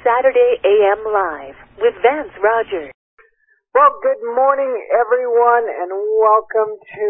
Saturday AM Live with Vance Rogers. Well, good morning, everyone, and welcome to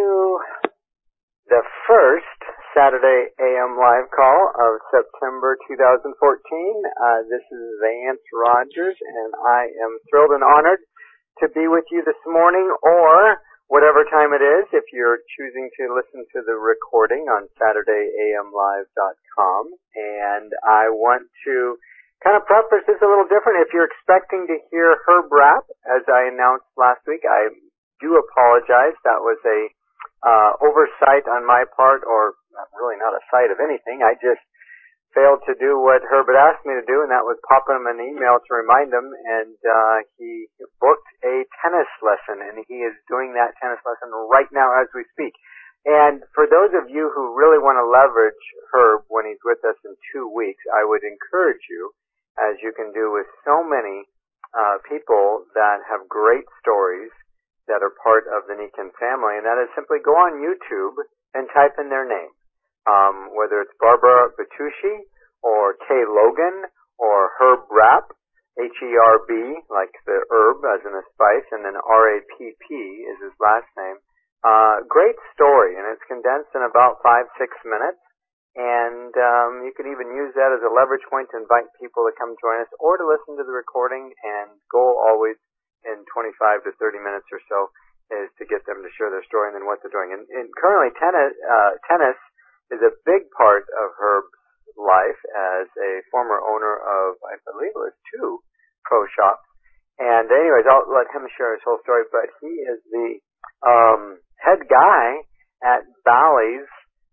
the first Saturday AM Live call of September 2014. This is Vance Rogers, and I am thrilled and honored to be with you this morning, or whatever time it is, if you're choosing to listen to the recording on SaturdayAMLive.com. And I want to kind of preface this a little different. If you're expecting to hear Herb Rapp, as I announced last week, I do apologize. That was a oversight on my part, or really not a sight of anything. I just failed to do what Herb had asked me to do, and that was pop him an email to remind him, and he booked a tennis lesson, and he is doing that tennis lesson right now as we speak. And for those of you who really want to leverage Herb when he's with us in 2 weeks, I would encourage you, as you can do with so many people that have great stories that are part of the Nikan family, and that is simply go on YouTube and type in their name. Whether it's Barbara Batucci or Kay Logan or Herb Rapp, Herb, like the herb as in a spice, and then Rapp is his last name. Great story, and it's condensed in about 5-6 minutes. And you can even use that as a leverage point to invite people to come join us or to listen to the recording. And goal always in 25 to 30 minutes or so is to get them to share their story and then what they're doing. And currently tennis is a big part of Herb's life as a former owner of, I believe it was 2 pro shops. And anyways, I'll let him share his whole story, but he is the head guy at Bally's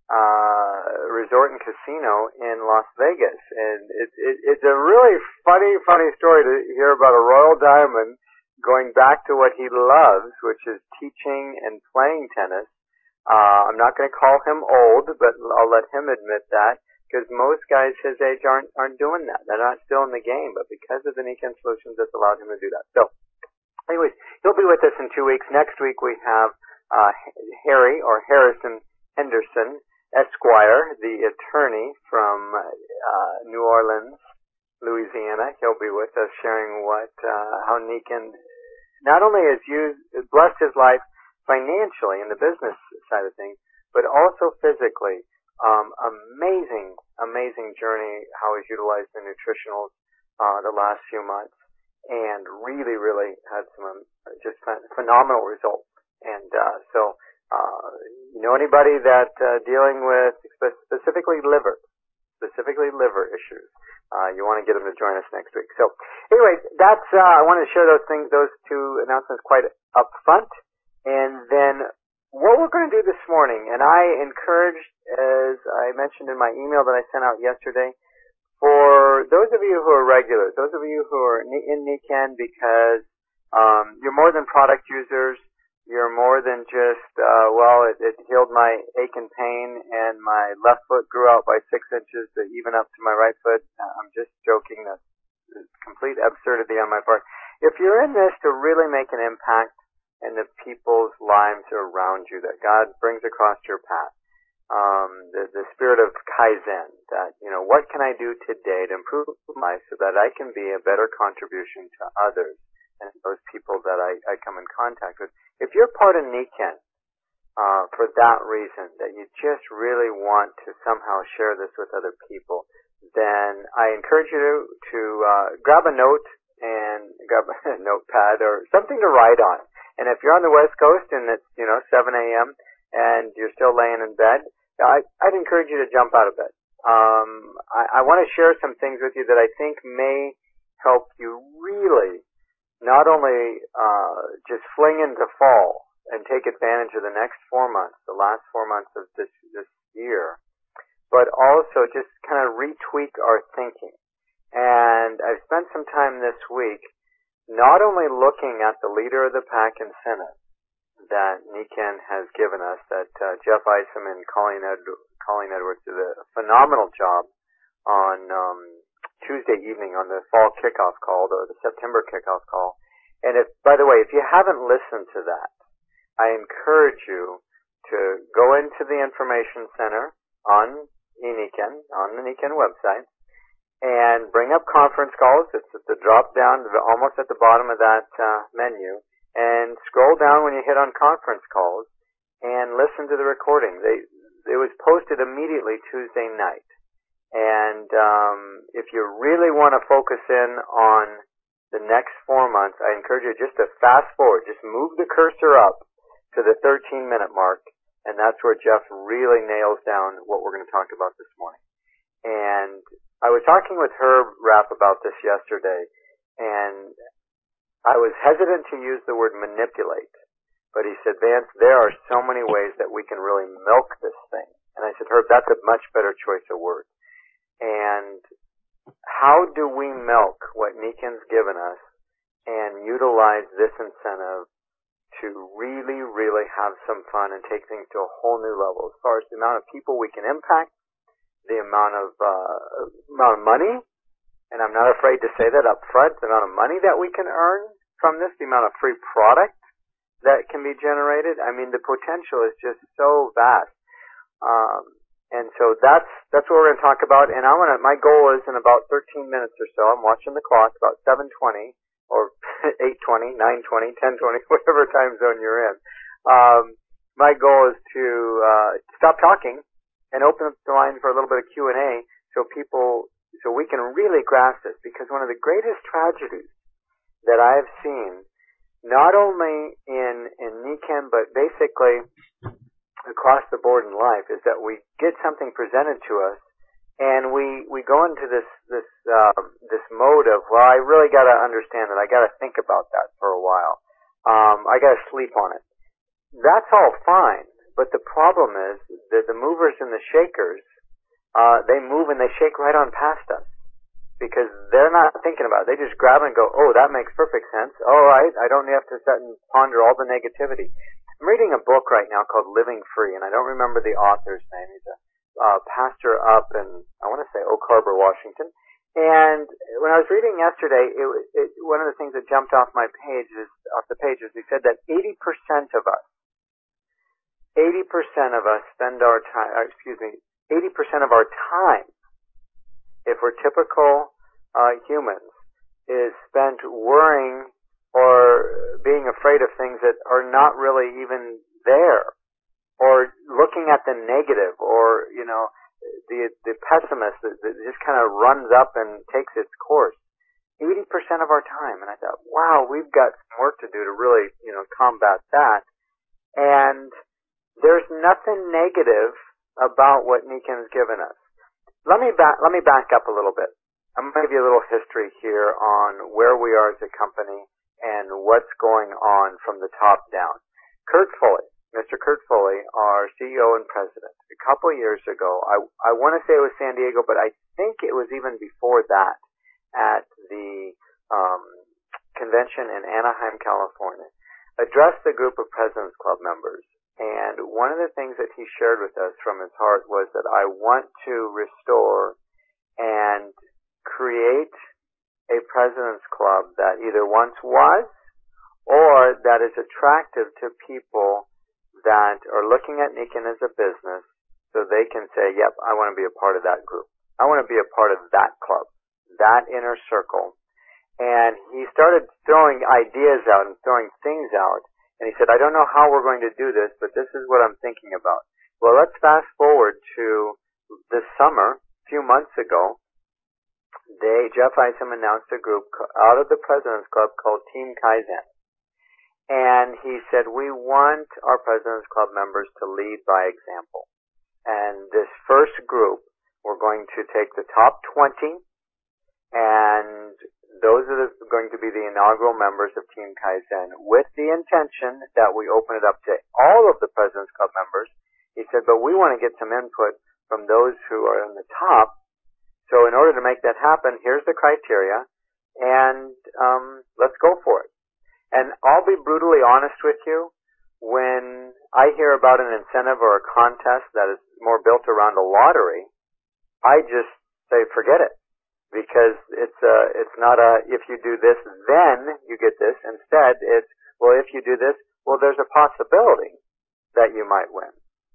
resort and casino in Las Vegas. And it's a really funny story to hear about a Royal Diamond going back to what he loves, which is teaching and playing tennis. I'm not going to call him old, but I'll let him admit that, because most guys his age aren't doing that. They're not still in the game, but because of the Nikan Solutions, that's allowed him to do that. So, anyways, he'll be with us in 2 weeks. Next week we have Harry, or Harrison Henderson, Esquire, the attorney from New Orleans, Louisiana. He'll be with us sharing how Nikan not only has blessed his life financially in the business side of things, but also physically. Amazing journey how he's utilized the nutritionals the last few months, and really had some just phenomenal results. And so anybody that dealing with specifically liver issues, you want to get them to join us next week. So anyway, that's I wanted to share those 2 announcements quite up front. And then what we're going to do this morning, and I encouraged, as I mentioned in my email that I sent out yesterday, for those of you who are regulars, those of you who are in Nikan because you're more than product users, you're more than just, it healed my ache and pain and my left foot grew out by 6 inches to even up to my right foot. I'm just joking. That's complete absurdity on my part. If you're in this to really make an impact in the people's lives around you that God brings across your path, the spirit of Kaizen, that, what can I do today to improve my life so that I can be a better contribution to others and those people that I come in contact with. If you're part of Nikan for that reason, that you just really want to somehow share this with other people, then I encourage you to grab a note and grab a notepad or something to write on. And if you're on the West Coast and it's 7 a.m. and you're still laying in bed, I'd encourage you to jump out of bed. I want to share some things with you that I think may help you really not only just fling into fall and take advantage of the next 4 months, the last 4 months of this year, but also just kind of retweak our thinking. And I've spent some time this week not only looking at the leader of the pack incentive that Nikan has given us, that Jeff Isom and Colleen Edwards did a phenomenal job on Tuesday evening on the fall kickoff call, or the September kickoff call. And by the way, if you haven't listened to that, I encourage you to go into the information center on eNikan, on the Nikan website, and bring up conference calls. It's at the drop down, almost at the bottom of that menu, and scroll down when you hit on conference calls and listen to the recording. It was posted immediately Tuesday night. And if you really want to focus in on the next 4 months, I encourage you just to fast forward. Just move the cursor up to the 13-minute mark, and that's where Jeff really nails down what we're going to talk about this morning. And I was talking with Herb Rapp about this yesterday, and I was hesitant to use the word manipulate, but he said, Vance, there are so many ways that we can really milk this thing. And I said, Herb, that's a much better choice of words. And how do we milk what Nikan's given us and utilize this incentive to really, really have some fun and take things to a whole new level as far as the amount of people we can impact, the amount of money, and I'm not afraid to say that up front, the amount of money that we can earn from this, the amount of free product that can be generated. I mean, the potential is just so vast. And so that's what we're going to talk about. And my goal is in about 13 minutes or so, I'm watching the clock, about 7:20 or 8:20, 9:20, 10:20, whatever time zone you're in. My goal is to stop talking and open up the line for a little bit of Q&A so we can really grasp this, because one of the greatest tragedies that I've seen, not only in Nikan, but basically across the board in life, is that we get something presented to us and we go into this mode of, well, I really got to understand it. I got to think about that for a while. I got to sleep on it. That's all fine, but the problem is that the movers and the shakers, they move and they shake right on past us because they're not thinking about it. They just grab it and go, oh, that makes perfect sense. All right, I don't have to sit and ponder all the negativity. I'm reading a book right now called Living Free, and I don't remember the author's name. He's a pastor up in, I want to say, Oak Harbor, Washington. And when I was reading yesterday, one of the things that jumped off the page is he said that 80% of us spend our time, 80% of our time, if we're typical humans, is spent worrying or being afraid of things that are not really even there, or looking at the negative, or, the pessimist that just kind of runs up and takes its course. 80% of our time. And I thought, wow, we've got some work to do to really, combat that. And there's nothing negative about what Nikan's given us. Let me back up a little bit. I'm going to give you a little history here on where we are as a company and what's going on from the top down. Kurt Foley, Mr. Kurt Foley, our CEO and president, a couple of years ago, I want to say it was San Diego, but I think it was even before that, at the convention in Anaheim, California, addressed a group of President's Club members. And one of the things that he shared with us from his heart was that I want to restore and create a President's Club that either once was or that is attractive to people that are looking at Nikan as a business so they can say, yep, I want to be a part of that group. I want to be a part of that club, that inner circle. And he started throwing ideas out and throwing things out. And he said, I don't know how we're going to do this, but this is what I'm thinking about. Well, let's fast forward to this summer, a few months ago. Jeff Isom announced a group out of the President's Club called Team Kaizen. And he said, we want our President's Club members to lead by example. And this first group, we're going to take the top 20, and those are going to be the inaugural members of Team Kaizen, with the intention that we open it up to all of the President's Club members. He said, but we want to get some input from those who are in the top. So in order to make that happen, here's the criteria, and let's go for it. And I'll be brutally honest with you, when I hear about an incentive or a contest that is more built around a lottery, I just say forget it, because it's not if you do this, then you get this. Instead, it's, well, if you do this, well, there's a possibility that you might win.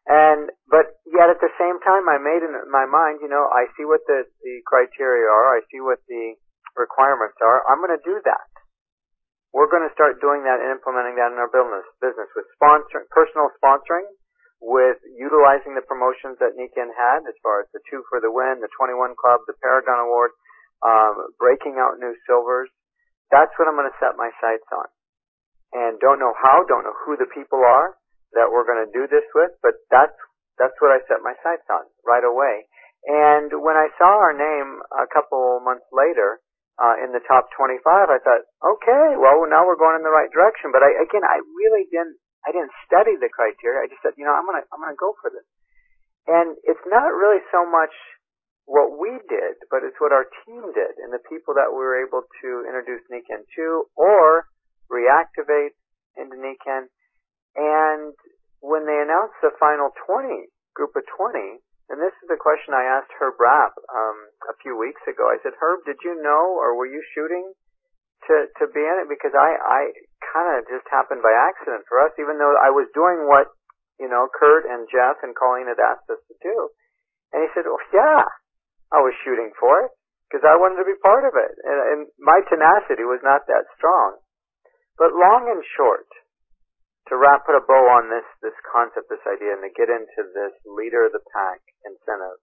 But yet at the same time, I made in my mind, I see what the criteria are. I see what the requirements are. I'm going to do that. We're going to start doing that and implementing that in our business with personal sponsoring, with utilizing the promotions that Niken had as far as the 2 for the Win, the 21 Club, the Paragon Award, breaking out new silvers. That's what I'm going to set my sights on. And don't know how, don't know who the people are that we're going to do this with, but that's what I set my sights on right away. And when I saw our name a couple months later in the top 25, I thought, okay, well now we're going in the right direction. But I really didn't study the criteria. I just said, I'm gonna go for this. And it's not really so much what we did, but it's what our team did and the people that we were able to introduce Niken to or reactivate into Niken. And when they announced the final 20, group of 20, and this is the question I asked Herb Rapp a few weeks ago. I said, Herb, did you know or were you shooting to be in it? Because I kind of just happened by accident for us, even though I was doing what, Kurt and Jeff and Colleen had asked us to do. And he said, oh, yeah, I was shooting for it because I wanted to be part of it. And my tenacity was not that strong. But long and short, to put a bow on this concept, this idea, and to get into this leader of the pack incentive,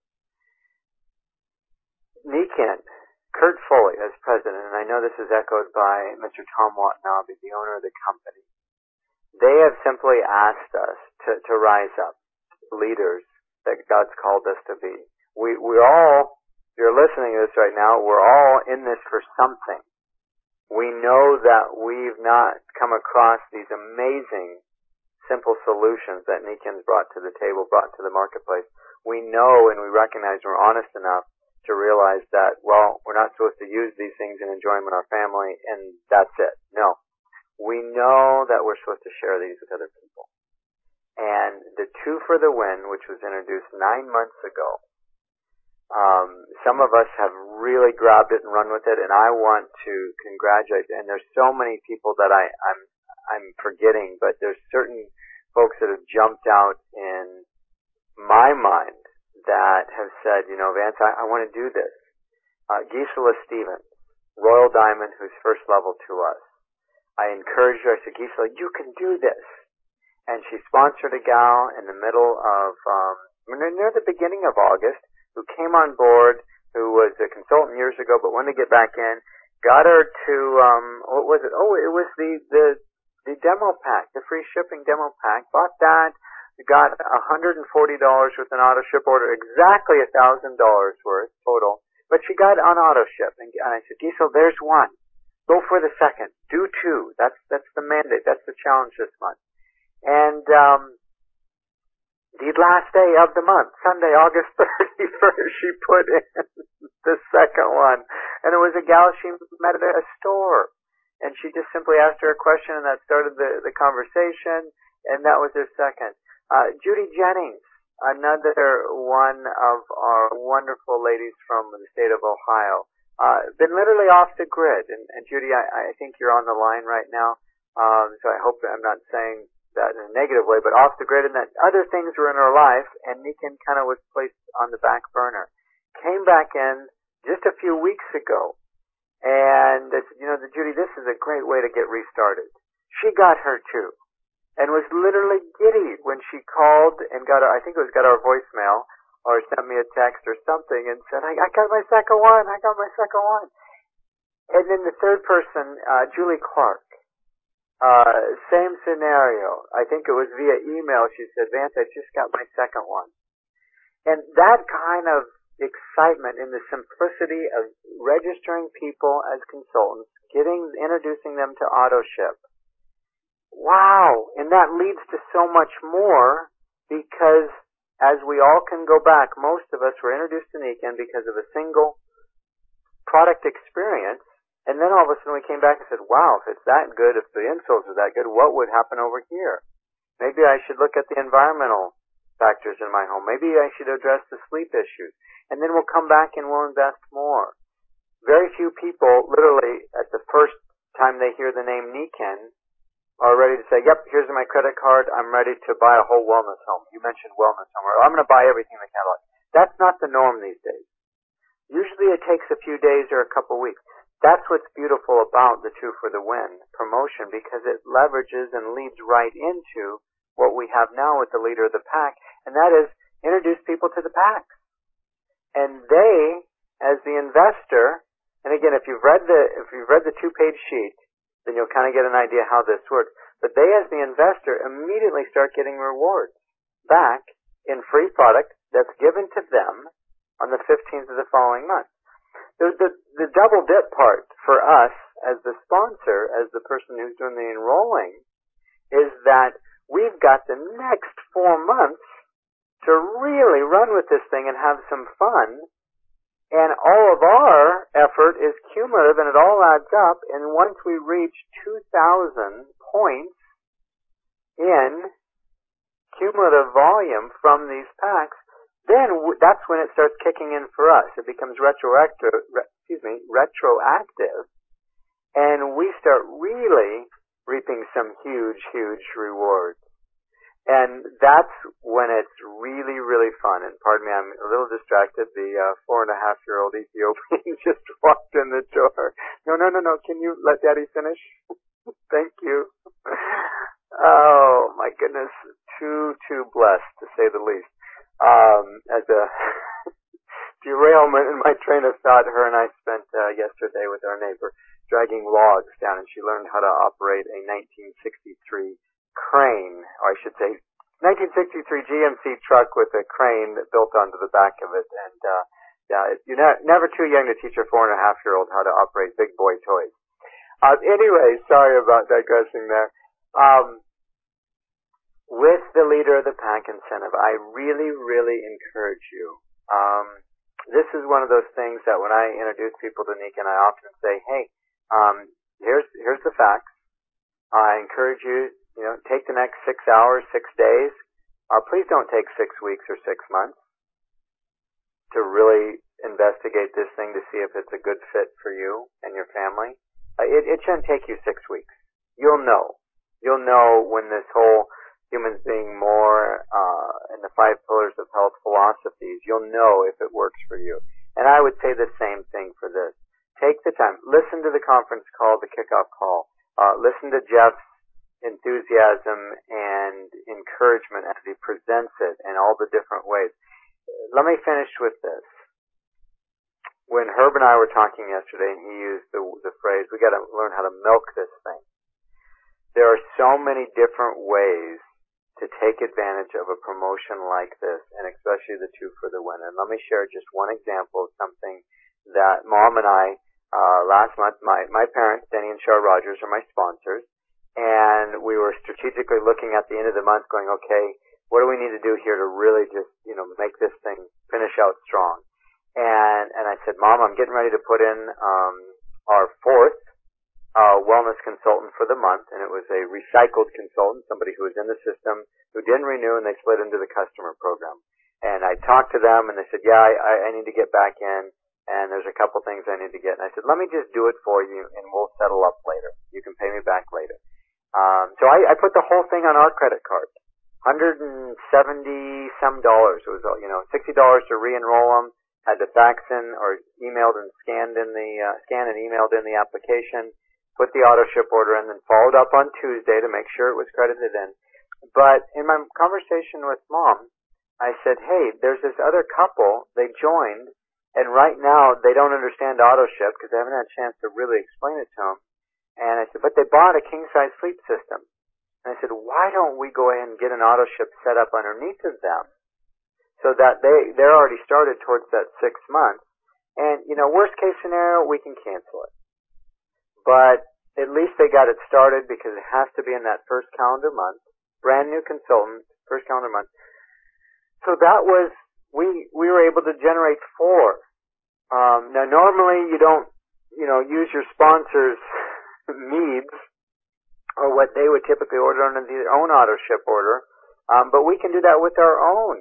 Niken, Kurt Foley as president, and I know this is echoed by Mr. Tom Watanabe, the owner of the company, they have simply asked us to rise up, leaders that God's called us to be. We all, if you're listening to this right now, we're all in this for something. We know that we've not come across these amazing, simple solutions that Niken's brought to the table, brought to the marketplace. We know and we recognize we're honest enough to realize that, well, we're not supposed to use these things and enjoy them in our family, and that's it. No. We know that we're supposed to share these with other people. And the 2 for the Win, which was introduced 9 months ago, some of us have really grabbed it and run with it, and I want to congratulate. And there's so many people that I'm forgetting, but there's certain folks that have jumped out in my mind that have said, Vance, I want to do this. Gisela Stevens, Royal Diamond, who's first level to us. I encouraged her. I said, Gisela, you can do this. And she sponsored a gal in the middle of, near the beginning of August, who came on board, who was a consultant years ago, but wanted to get back in, got her to, what was it? Oh, it was the demo pack, the free shipping demo pack, bought that, got $140 with an auto ship order, exactly $1,000 worth total, but she got on auto ship, and I said, Giselle, there's one. Go for the second. Do 2. That's the mandate. That's the challenge this month. And, the last day of the month, Sunday, August 31st, she put in the second one. And it was a gal she met at a store. And she just simply asked her a question, and that started the conversation, and that was her second. Judy Jennings, another one of our wonderful ladies from the state of Ohio, been literally off the grid. And Judy, I think you're on the line right now, so I hope I'm not saying that in a negative way, but off the grid, and that other things were in her life, and Niken kind of was placed on the back burner. Came back in just a few weeks ago, and I said, Judy, this is a great way to get restarted. She got her too, and was literally giddy when she called and got our voicemail, or sent me a text or something, and said, I got my second one, And then the third person, Julie Clark, same scenario. I think it was via email. She said, Vance, I just got my second one. And that kind of excitement in the simplicity of registering people as consultants, introducing them to AutoShip. Wow. And that leads to so much more, because as we all can go back, most of us were introduced to Niken because of a single product experience. And then all of a sudden we came back and said, wow, if it's that good, if the insoles are that good, what would happen over here? Maybe I should look at the environmental factors in my home. Maybe I should address the sleep issues. And then we'll come back and we'll invest more. Very few people, literally, at the first time they hear the name Niken, are ready to say, yep, here's my credit card, I'm ready to buy a whole wellness home. You mentioned wellness home, or I'm going to buy everything in the catalog. That's not the norm these days. Usually it takes a few days or a couple weeks. That's what's beautiful about the Two for the Win promotion, because it leverages and leads right into what we have now with the leader of the pack, and that is introduce people to the packs. And they, as the investor, and again, if you've read the 2-page sheet, then you'll kind of get an idea how this works. But they, as the investor, immediately start getting rewards back in free product that's given to them on the 15th of the following month. The double dip part for us as the sponsor, as the person who's doing the enrolling, is that we've got the next 4 months to really run with this thing and have some fun. And all of our effort is cumulative, and it all adds up. And once we reach 2,000 points in cumulative volume from these packs, then that's when it starts kicking in for us. It becomes retroactive, and we start really reaping some huge, huge rewards. And that's when it's really, really fun. And pardon me, I'm a little distracted. The 4.5-year-old Ethiopian just walked in the door. No. Can you let Daddy finish? Thank you. Oh, my goodness. Too blessed, to say the least. As a derailment in my train of thought, her and I spent yesterday with our neighbor dragging logs down, and she learned how to operate a 1963 crane, or I should say 1963 GMC truck with a crane built onto the back of it. And you're never too young to teach a 4.5-year-old how to operate big boy toys. Anyway, sorry about digressing there. With the leader of the pack incentive, I really, really encourage you. This is one of those things that when I introduce people to Nika, and I often say, hey, here's the facts. I encourage you, take the next 6 hours, 6 days. Please don't take 6 weeks or 6 months to really investigate this thing to see if it's a good fit for you and your family. It shouldn't take you 6 weeks. You'll know. You'll know when this whole humans being more in the 5 pillars of health philosophies, you'll know if it works for you. And I would say the same thing for this. Take the time. Listen to the conference call, the kickoff call. Listen to Jeff's enthusiasm and encouragement as he presents it in all the different ways. Let me finish with this. When Herb and I were talking yesterday, and he used the phrase, we got to learn how to milk this thing. There are so many different ways to take advantage of a promotion like this, and especially the Two for the Win. And let me share just one example of something that Mom and I, last month, my parents, Denny and Char Rogers, are my sponsors, and we were strategically looking at the end of the month going, okay, what do we need to do here to really just, make this thing finish out strong? And I said, Mom, I'm getting ready to put in our 4th wellness consultant for the month, and it was a recycled consultant, somebody who was in the system, who didn't renew, and they slid into the customer program. And I talked to them, and they said, yeah, I need to get back in, and there's a couple things I need to get. And I said, let me just do it for you, and we'll settle up later. You can pay me back later. So I put the whole thing on our credit card, $170 some. It was, $60 to re-enroll them. Had to fax in or emailed and scanned in the scan and emailed in the application. Put the auto ship order in, and followed up on Tuesday to make sure it was credited in. But in my conversation with Mom, I said, hey, there's this other couple, they joined, and right now they don't understand auto ship because they haven't had a chance to really explain it to them. And I said, but they bought a king-size sleep system. And I said, why don't we go ahead and get an auto ship set up underneath of them so that they're already started towards that 6 months. And, worst case scenario, we can cancel it. But at least they got it started because it has to be in that first calendar month. Brand new consultant, first calendar month. So that was, we were able to generate 4. Now normally you don't, use your sponsors' needs or what they would typically order under their own auto ship order. But we can do that with our own.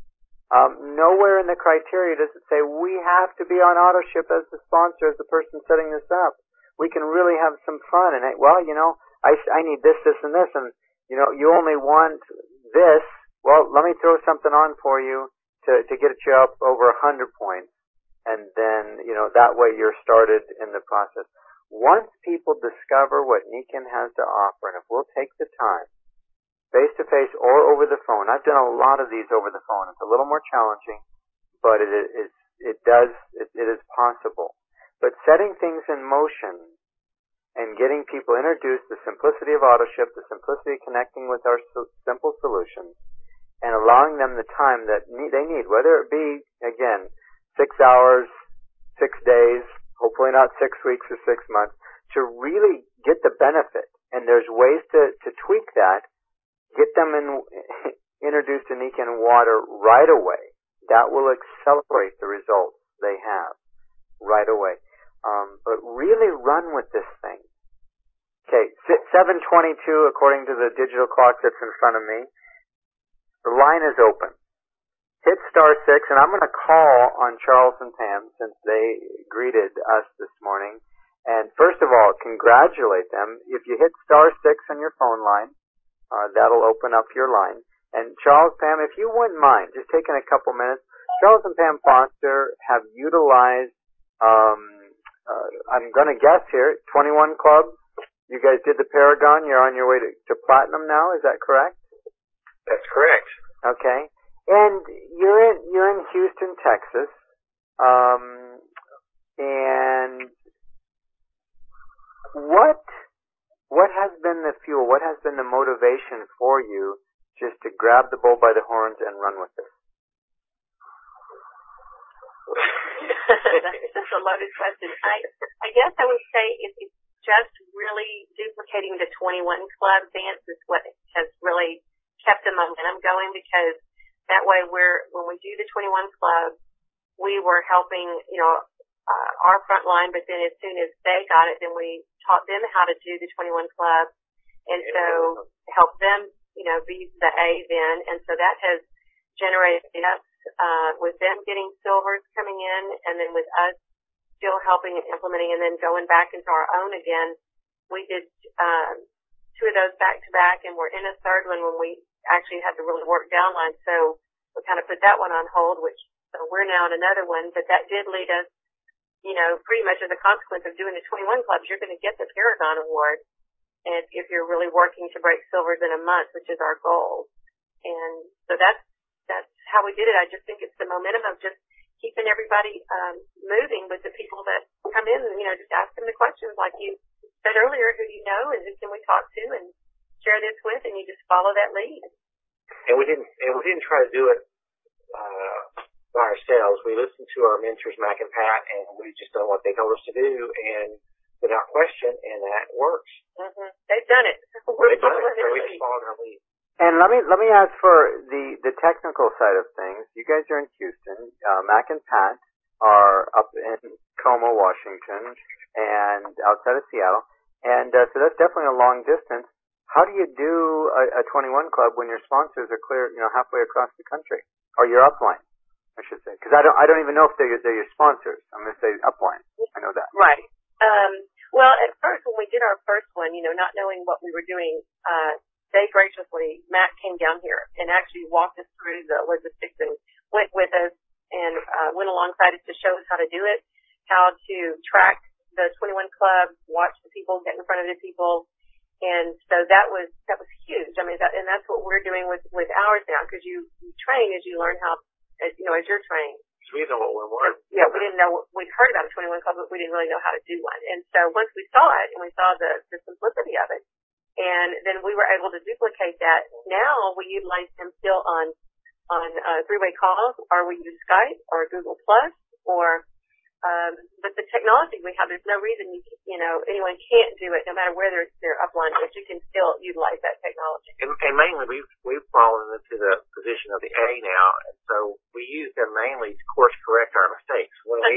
Nowhere in the criteria does it say we have to be on auto ship as the sponsor, as the person setting this up. We can really have some fun. And, I need this, this, and this, and you only want this. Well, let me throw something on for you to get you up over 100 points, and then that way you're started in the process. Once people discover what Nikken has to offer, and if we'll take the time, face to face or over the phone. I've done a lot of these over the phone. It's a little more challenging, but it is possible. But setting things in motion and getting people introduced, the simplicity of AutoShip, the simplicity of connecting with our simple solutions, and allowing them the time that they need, whether it be, again, 6 hours, 6 days, hopefully not 6 weeks or 6 months, to really get the benefit. And there's ways to tweak that, get them introduced to Nikken Water right away. That will accelerate the results they have right away. But really run with this thing. Okay, 7:22 according to the digital clock that's in front of me. The line is open. Hit *6, and I'm going to call on Charles and Pam since they greeted us this morning. And first of all, congratulate them. If you hit *6 on your phone line, that'll open up your line. And Charles, Pam, if you wouldn't mind just taking a couple minutes, Charles and Pam Foster have utilized, I'm going to guess here, 21 Club. You guys did the Paragon. You're on your way to Platinum now. Is that correct? That's correct. Okay. And you're in Houston, Texas. And what has been the fuel? What has been the motivation for you just to grab the bull by the horns and run with it? That's a loaded question. I guess I would say it's just really duplicating the 21 Club dance is what has really kept the momentum going, because that way when we do the 21 Club, we were helping, our front line, but then as soon as they got it, then we taught them how to do the 21 Club, and so help them, be the A then, and so that has generated us, with them getting silvers coming in, and then with us still helping and implementing, and then going back into our own again. We did, 2 of those back to back, and we're in a third one when we actually had to really work downline, so we kind of put that one on hold, so we're now in another one, but that did lead us, pretty much as a consequence of doing the 21 Clubs, you're going to get the Paragon Award, and if you're really working to break silvers in a month, which is our goal. And so that's how we did it. I just think it's the momentum of just keeping everybody moving with the people that come in, just ask them the questions like you said earlier, who do you know and who can we talk to and share this with, and you just follow that lead. And we didn't try to do it by ourselves. We listened to our mentors, Mac and Pat, and we just done what they told us to do, and without question, and that works. Mm-hmm. They've done it. They've done it. So we just followed our lead. And let me ask for the technical side of things. You guys are in Houston. Mac and Pat are up in Tacoma, Washington, and outside of Seattle. And so that's definitely a long distance. How do you do a 21 Club when your sponsors are clear, halfway across the country, or your upline, I should say? Because I don't even know if they're your sponsors. I'm going to say upline. I know that. Right. Well, at first when we did our first one, not knowing what we were doing, they graciously, Matt came down here and actually walked us through the logistics and went with us and went alongside us to show us how to do it, how to track the 21 Club, watch the people, get in front of the people. And so that was huge. I mean, and that's what we're doing with ours now, because you train as you learn how, as you're trained. So we know what we want. Yeah, we didn't know, we'd heard about a 21 Club, but we didn't really know how to do one. And so once we saw it and we saw the simplicity of it, and then we were able to duplicate that. Now we utilize them still on three-way calls, or we use Skype or Google Plus, or but the technology we have, there's no reason anyone can't do it, no matter whether it's their upline, but you can still utilize that technology. And mainly we've fallen into the position of the A now, and so we use them mainly to course correct our mistakes.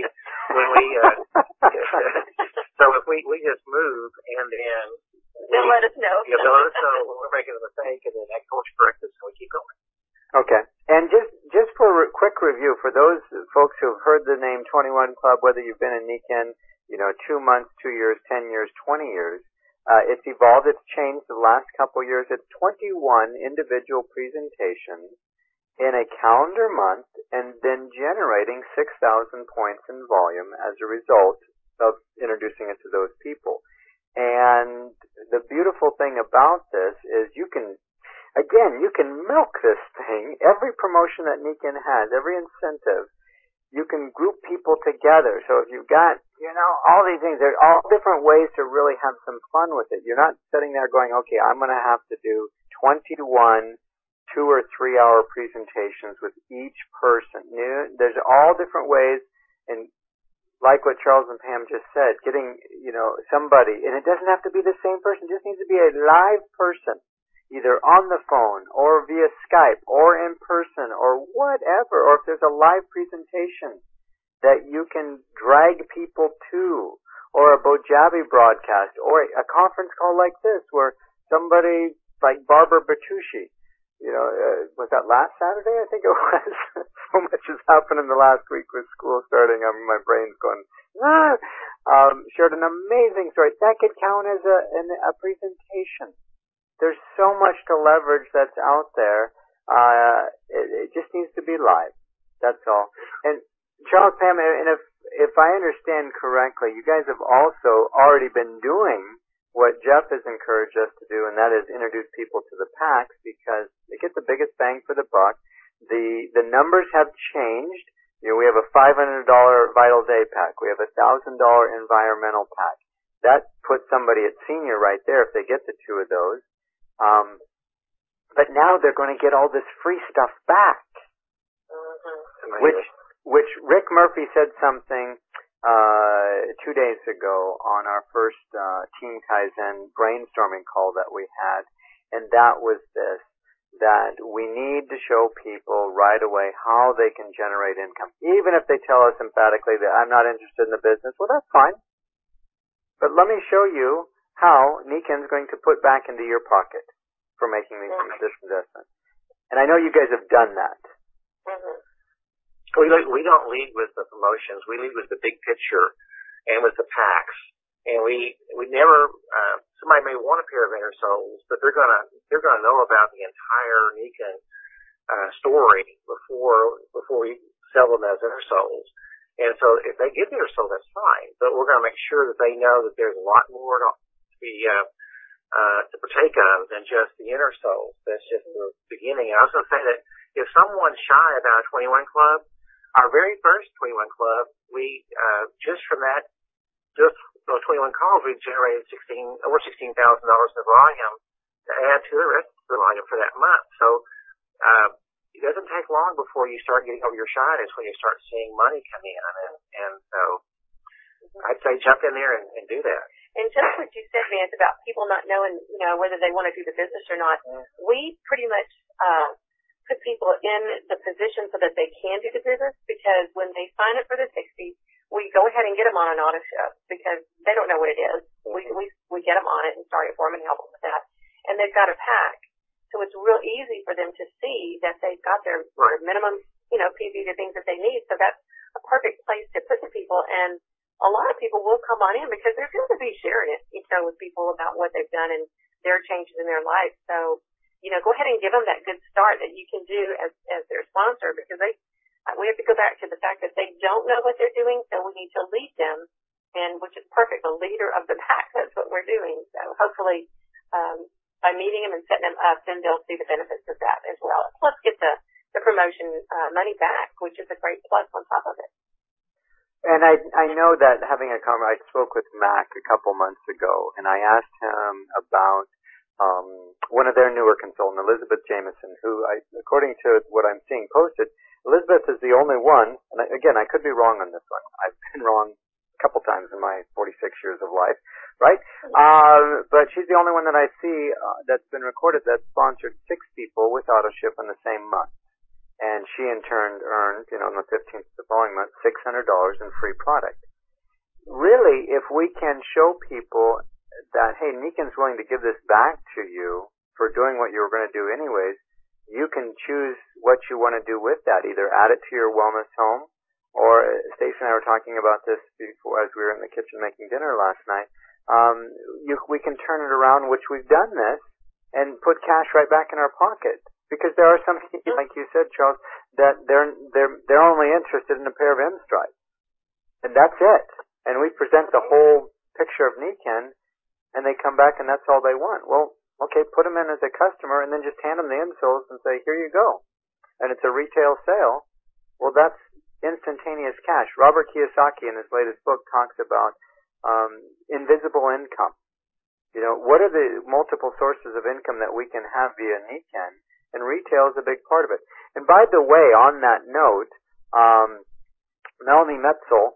So if we just move and then they'll let us know. Yeah, they'll let us know when we're making a mistake, and then that course corrects us, and we keep going. Okay. And just for a quick review, for those folks who have heard the name 21 Club, whether you've been in Nikken, 2 months, 2 years, 10 years, 20 years, It's evolved, it's changed the last couple years. It's 21 individual presentations in a calendar month and then generating 6,000 points in volume as a result of introducing it to those people. And the beautiful thing about this is you can milk this thing. Every promotion that Nikken has, every incentive, you can group people together. So if you've got, all these things, there are all different ways to really have some fun with it. You're not sitting there going, okay, I'm going to have to do 21 2 or 3 hour presentations with each person. There's all different ways, and like what Charles and Pam just said, getting, somebody, and it doesn't have to be the same person, it just needs to be a live person, either on the phone or via Skype or in person or whatever, or if there's a live presentation that you can drag people to, or a Bojabi broadcast, or a conference call like this where somebody like Barbara Bertucci, was that last Saturday? I think it was. So much has happened in the last week with school starting. My brain's going, shared an amazing story. That could count as a presentation. There's so much to leverage that's out there. It just needs to be live. That's all. And Charles, Pam, and if I understand correctly, you guys have also already been doing what Jeff has encouraged us to do, and that is introduce people to the packs because they get the biggest bang for the buck. The numbers have changed. We have a $500 Vital Day pack. We have a $1,000 environmental pack. That puts somebody at senior right there if they get the two of those. But now they're going to get all this free stuff back, which Rick Murphy said something 2 days ago on our first Team Kaizen brainstorming call that we had, and that was this, that we need to show people right away how they can generate income. Even if they tell us emphatically that I'm not interested in the business, well, that's fine. But let me show you how Nikken's going to put back into your pocket for making this investment. And I know you guys have done that. Mm-hmm. We don't lead with the promotions. We lead with the big picture and with the packs. And we never, somebody may want a pair of inner soles, but they're gonna know about the entire Nikken story before we sell them as inner soles. And so if they get the inner sole, that's fine. But we're gonna make sure that they know that there's a lot more to be to partake of than just the inner soles. That's just the beginning. And I was gonna say that if someone's shy about a 21 club, our very first 21 club, we just from that, just those 21 calls, we generated over $16,000 in volume to add to the rest of the volume for that month. So it doesn't take long before you start getting over your shyness when you start seeing money come in, and so I'd say jump in there and do that. And just what you said, Vance, about people not knowing, whether they want to do the business or not, we pretty much put people in the position so that they can do the business, because when they sign up for the 60, we go ahead and get them on an auto ship because they don't know what it is. We get them on it and start it for them and help them with that. And they've got a pack. So it's real easy for them to see that they've got their minimum, PV, the things that they need. So that's a perfect place to put the people. And a lot of people will come on in because they're going to be sharing it, with people about what they've done and their changes in their life. So, go ahead and give them that good start that you can do as their sponsor, because we have to go back to the fact that they don't know what they're doing, so we need to lead them, and which is perfect, the leader of the pack. That's what we're doing. So hopefully, by meeting them and setting them up, then they'll see the benefits of that as well. Plus get the promotion money back, which is a great plus on top of it. And I know that I spoke with Mac a couple months ago, and I asked him about one of their newer consultants, Elizabeth Jameson, who, according to what I'm seeing posted, Elizabeth is the only one, and again, I could be wrong on this one. I've been wrong a couple times in my 46 years of life, right? But she's the only one that I see that's been recorded that sponsored 6 people with AutoShip in the same month. And she in turn earned, on the 15th of the following month, $600 in free product. Really, if we can show people that, hey, Nikken's willing to give this back to you for doing what you were going to do anyways, you can choose what you want to do with that. Either add it to your wellness home, or Stacey and I were talking about this before as we were in the kitchen making dinner last night. we can turn it around, which we've done this, and put cash right back in our pocket. Because there are some people, like you said, Charles, that they're only interested in a pair of M stripes, and that's it. And we present the whole picture of Nikken, and they come back and that's all they want. Well, okay, put them in as a customer, and then just hand them the insoles and say, here you go. And it's a retail sale. Well, that's instantaneous cash. Robert Kiyosaki in his latest book talks about invisible income. You know, what are the multiple sources of income that we can have via Nikken? And retail is a big part of it. And by the way, on that note, Melanie Metzer,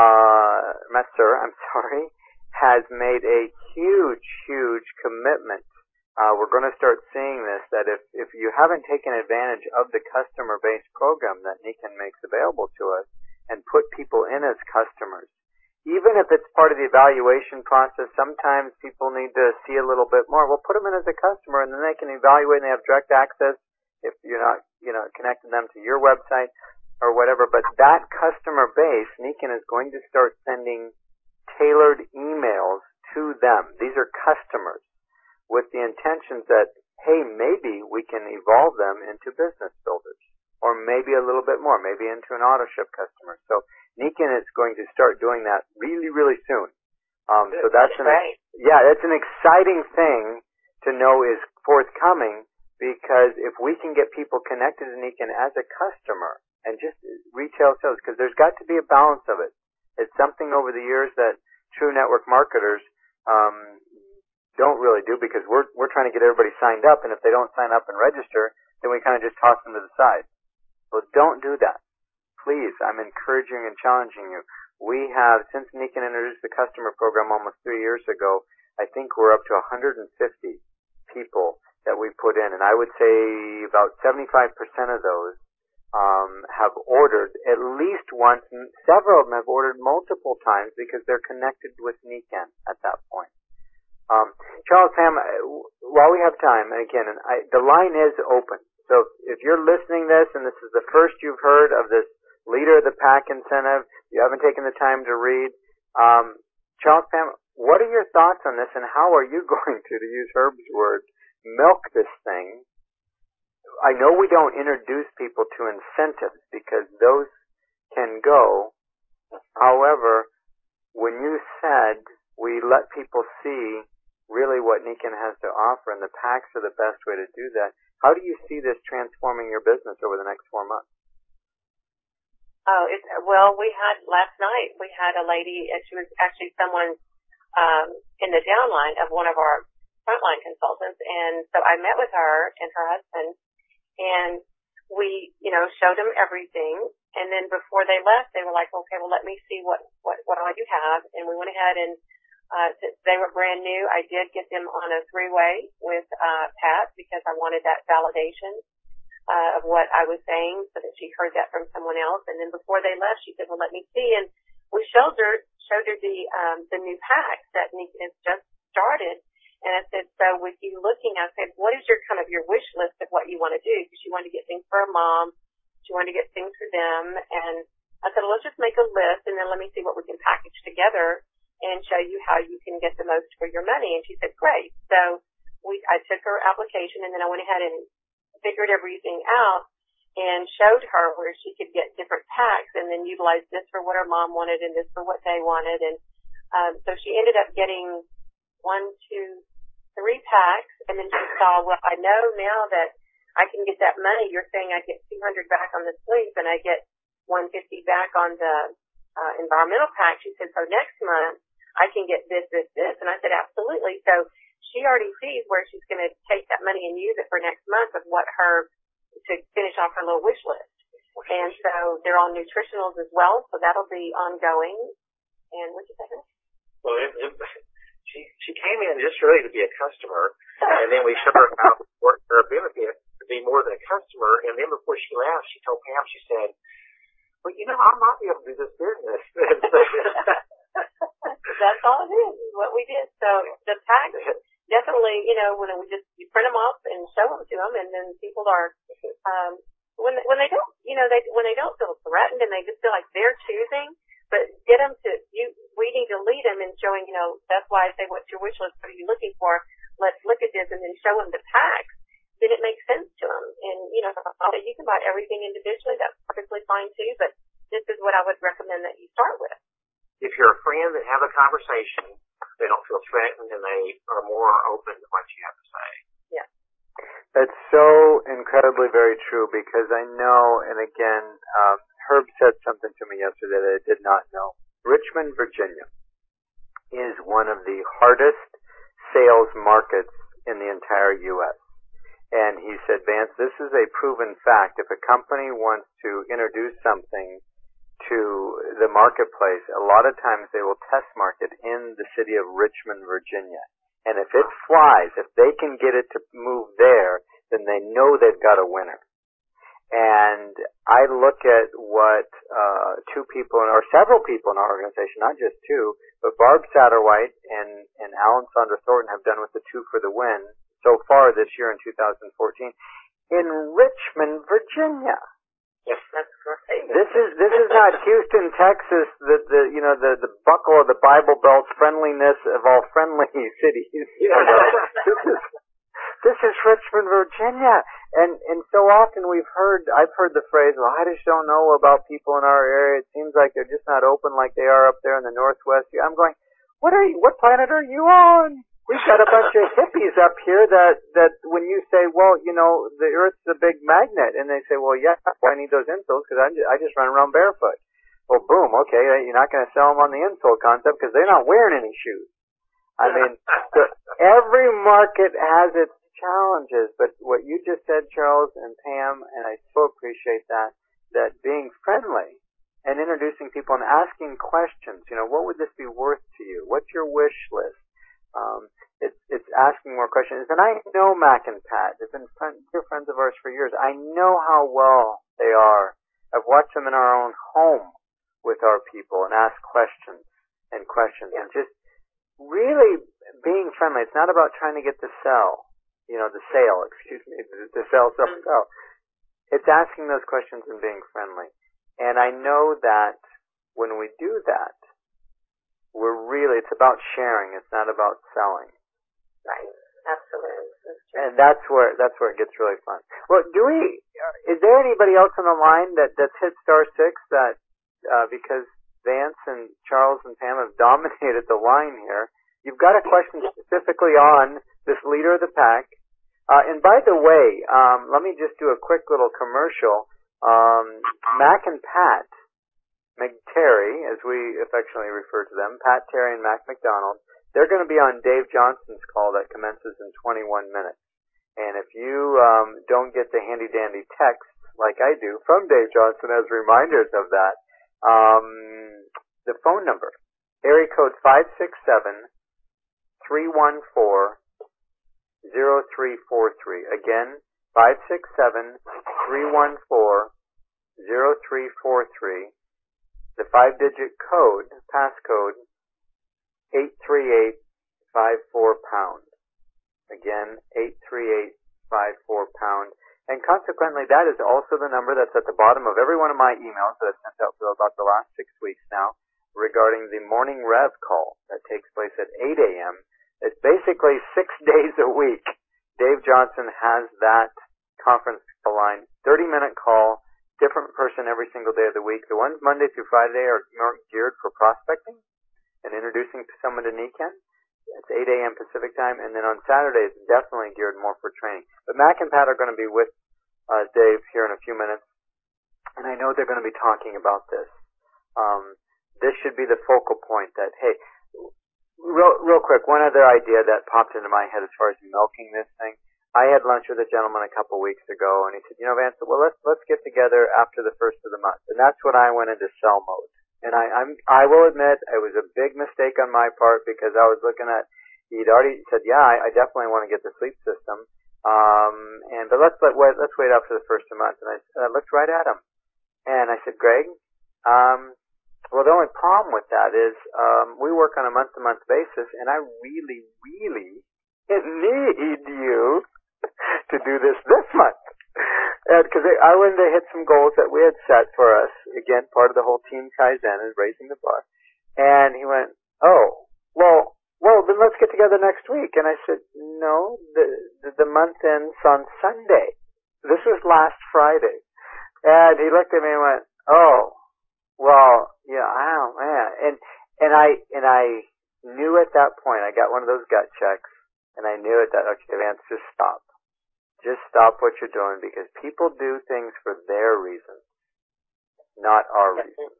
has made a huge commitment. We're going to start seeing this, that if you haven't taken advantage of the customer-based program that Nikken makes available to us and put people in as customers, even if it's part of the evaluation process, sometimes people need to see a little bit more. We'll put them in as a customer, and then they can evaluate, and they have direct access if you're not, connecting them to your website or whatever. But that customer base, Nikken is going to start sending tailored emails to them. These are customers with the intentions that, hey, maybe we can evolve them into business builders, or maybe a little bit more, maybe into an auto ship customer. So Nikken is going to start doing that really soon. So that's it's an exciting thing to know is forthcoming, because if we can get people connected to Nikken as a customer and just retail sales, because there's got to be a balance of it. It's something over the years that true network marketers don't really do, because we're trying to get everybody signed up, and if they don't sign up and register, then we kind of just toss them to the side. Well, don't do that. Please, I'm encouraging and challenging you. We have, since Nikken introduced the customer program almost 3 years ago, I think we're up to 150 people that we put in, and I would say about 75% of those have ordered at least once, and several of them have ordered multiple times because they're connected with Nikken at that point. Charles, Pam, while we have time, and again, the line is open. So if you're listening to this and this is the first you've heard of this Leader of the Pack incentive, you haven't taken the time to read, Charles, Pam, what are your thoughts on this, and how are you going to use Herb's word, milk this thing? I know we don't introduce people to incentives because those can go. However, when you said we let people see really what Nikken has to offer, and the packs are the best way to do that, how do you see this transforming your business over the next 4 months? Last night we had a lady, and she was actually someone in the downline of one of our frontline consultants, and so I met with her and her husband, and we, showed them everything, and then before they left, they were like, okay, well, let me see what all you have, and we went ahead and since they were brand new, I did get them on a 3-way with Pat, because I wanted that validation of what I was saying, so that she heard that from someone else. And then before they left, she said, well, let me see. And we showed her the new packs that Nikken has just started. And I said, so with you looking, I said, what is your wish list of what you want to do? Because she wanted to get things for her mom. She wanted to get things for them. And I said, well, let's just make a list, and then let me see what we can package together and show you how you can get the most for your money. And she said, great. So I took her application, and then I went ahead and figured everything out and showed her where she could get different packs and then utilize this for what her mom wanted and this for what they wanted. And so she ended up getting 1, 2, 3 packs, and then she saw, well, I know now that I can get that money. You're saying I get $200 back on the sleep, and I get $150 back on the environmental pack. She said, so next month I can get this. And I said, absolutely. So she already sees where she's going to take that money and use it for next month of to finish off her little wish list. And so they're all nutritionals as well, so that'll be ongoing. And what'd you say? Well, she came in just really to be a customer, and then we showed her how to work her benefit to be more than a customer. And then before she left, she told Pam, she said, well, I might be able to do this business. That's all it is, what we did. So the packs, definitely, when you print them off and show them to them, and then people are, when they don't, when they don't feel threatened and they just feel like they're choosing, but get them to, we need to lead them in showing, that's why I say, what's your wish list? What are you looking for? Let's look at this and then show them the packs. Then it makes sense to them. And, you can buy everything individually. That's perfectly fine too, but this is what I would recommend that you start with. If you're a friend and have a conversation, they don't feel threatened and they are more open to what you have to say. Yeah. That's so incredibly very true because I know, and again, Herb said something to me yesterday that I did not know. Richmond, Virginia is one of the hardest sales markets in the entire U.S. And he said, Vance, this is a proven fact. If a company wants to introduce something to the marketplace, a lot of times they will test market in the city of Richmond, Virginia. And if it flies, if they can get it to move there, then they know they've got a winner. And I look at what two people, or several people in our organization, not just two, but Barb Satterwhite and Alan Saundra Thornton have done with the Two for the Win so far this year in 2014 in Richmond, Virginia. Yes, that's right. This is not Houston, Texas, the buckle of the Bible Belt's friendliness of all friendly cities. This is Richmond, Virginia. And so often I've heard the phrase, well, I just don't know about people in our area. It seems like they're just not open like they are up there in the Northwest. I'm going, what planet are you on? We've got a bunch of hippies up here that when you say, well, the Earth's a big magnet, and they say, well, yeah, I need those insoles because I just run around barefoot. Well, boom, okay, you're not going to sell them on the insole concept because they're not wearing any shoes. I mean, so every market has its challenges, but what you just said, Charles and Pam, and I so appreciate that being friendly and introducing people and asking questions, what would this be worth to you? What's your wish list? It's asking more questions. And I know Mac and Pat. They've been dear friends of ours for years. I know how well they are. I've watched them in our own home with our people and ask questions and Yeah. and just really being friendly. It's not about trying to get the sell. The sell. It's asking those questions and being friendly. And I know that when we do that, it's about sharing. It's not about selling. Right. Absolutely. And that's where it gets really fun. Well, is there anybody else on the line that's hit *6 that, because Vance and Charles and Pam have dominated the line here, you've got a question specifically on this leader of the pack. And by the way, let me just do a quick little commercial. Mac and Pat McTerry, as we affectionately refer to them, Pat Terry and Mac McDonald, they're going to be on Dave Johnson's call that commences in 21 minutes. And if you don't get the handy-dandy texts like I do from Dave Johnson as reminders of that, the phone number, area code 567-314-0343. Again, 567-314-0343. The 5-digit code, passcode, 83854#. Again, 83854#. And consequently, that is also the number that's at the bottom of every one of my emails that I've sent out for about the last 6 weeks now regarding the morning rev call that takes place at 8 a.m. It's basically 6 days a week. Dave Johnson has that conference call line, 30-minute call, different person every single day of the week. The ones Monday through Friday are more geared for prospecting and introducing someone to NECAN. It's 8 a.m. Pacific time. And then on Saturday, it's definitely geared more for training. But Mac and Pat are going to be with Dave here in a few minutes. And I know they're going to be talking about this. This should be the focal point that, hey, real quick, one other idea that popped into my head as far as milking this thing. I had lunch with a gentleman a couple weeks ago, and he said, Vance, well, let's get together after the first of the month. And that's when I went into sell mode. And I will admit it was a big mistake on my part because I was looking at, he'd already said, yeah, I definitely want to get the sleep system. But let's wait after the first of the month. And I looked right at him, and I said, Greg, well, the only problem with that is we work on a month-to-month basis, and I really, really need you to do this month. Because I wanted to hit some goals that we had set for us again, part of the whole Team Kaizen is raising the bar. And he went, oh, well, then let's get together next week. And I said, no, the month ends on Sunday. This was last Friday. And he looked at me and went, oh, well, yeah, oh man. And I knew at that point, I got one of those gut checks, and I knew at that, okay, Vance, just stop. Just stop what you're doing, because people do things for their reasons, not our reasons.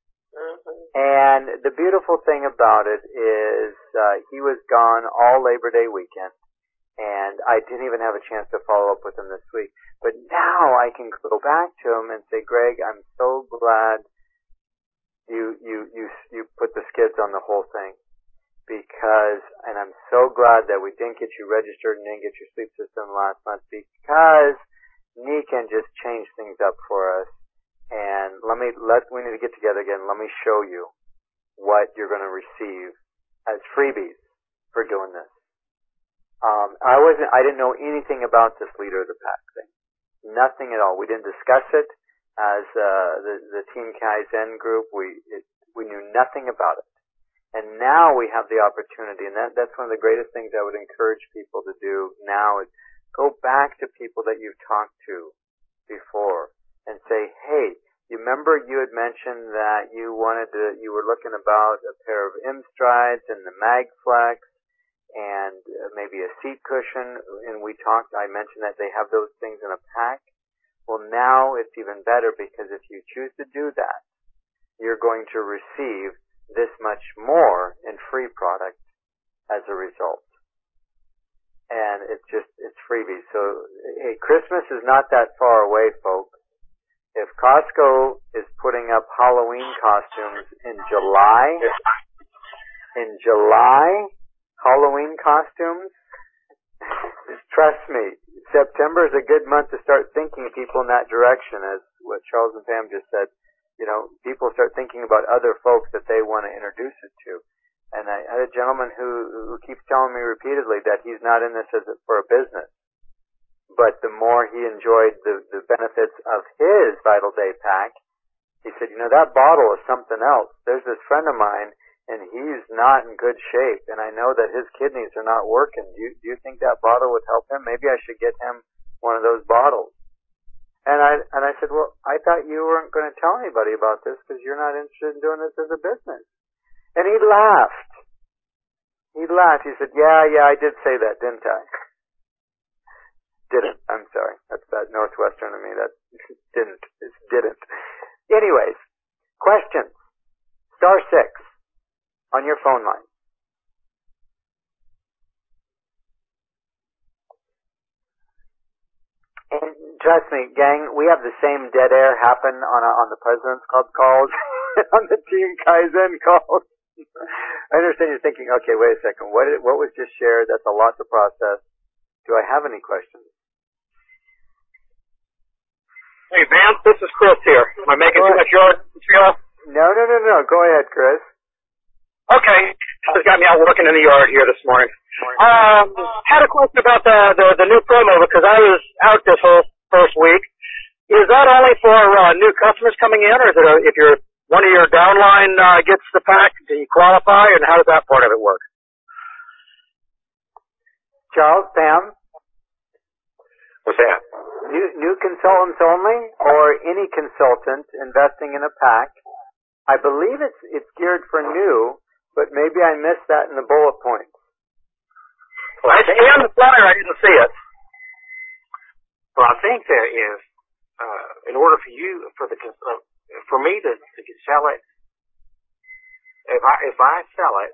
And the beautiful thing about it is he was gone all Labor Day weekend, and I didn't even have a chance to follow up with him this week. But now I can go back to him and say, Greg, I'm so glad you put the skids on the whole thing, and I'm so glad that we didn't get you registered and didn't get your sleep system last month, because Nikan just changed things up for us. And we need to get together again. Let me show you what you're going to receive as freebies for doing this. I didn't know anything about this leader of the pack thing. Nothing at all. We didn't discuss it as the Team Kaizen group. We knew nothing about it. And now we have the opportunity, and that's one of the greatest things I would encourage people to do now is go back to people that you've talked to before and say, hey, you remember you had mentioned that you were looking about a pair of M-Strides and the MagFlex and maybe a seat cushion, and I mentioned that they have those things in a pack. Well, now it's even better, because if you choose to do that, you're going to receive this much more in free product as a result. And it's freebies. So, hey, Christmas is not that far away, folks. If Costco is putting up Halloween costumes in July, Halloween costumes, trust me, September is a good month to start thinking people in that direction, as what Charles and Pam just said. You know, people start thinking about other folks that they want to introduce it to. And I had a gentleman who keeps telling me repeatedly that he's not in this for a business. But the more he enjoyed the benefits of his Vital Day pack, he said, that bottle is something else. There's this friend of mine, and he's not in good shape, and I know that his kidneys are not working. Do you think that bottle would help him? Maybe I should get him one of those bottles. And I said, well, I thought you weren't going to tell anybody about this because you're not interested in doing this as a business. And he laughed. He said, yeah, I did say that, didn't I? Didn't. I'm sorry. That's that Northwestern of me. That didn't. It didn't. Anyways, questions. *6 on your phone line. And trust me, gang, we have the same dead air happen on the President's Club calls, on the Team Kaizen calls. I understand you're thinking, okay, wait a second. What was just shared? That's a lot to process. Do I have any questions? Hey, Vance, this is Chris here. Am I making too much yard material? No. Go ahead, Chris. Okay. Just got me out working in the yard here this morning. Had a question about the new promo, because I was out this whole first week. Is that only for new customers coming in, or is it if one of your downline gets the pack, do you qualify, and how does that part of it work? Charles, Pam? What's that? New consultants only, or any consultant investing in a pack? I believe it's geared for new, but maybe I missed that in the bullet points. Well, I see on the flyer, I didn't see it. Well, I think there is, in order for me to sell it, if I sell it,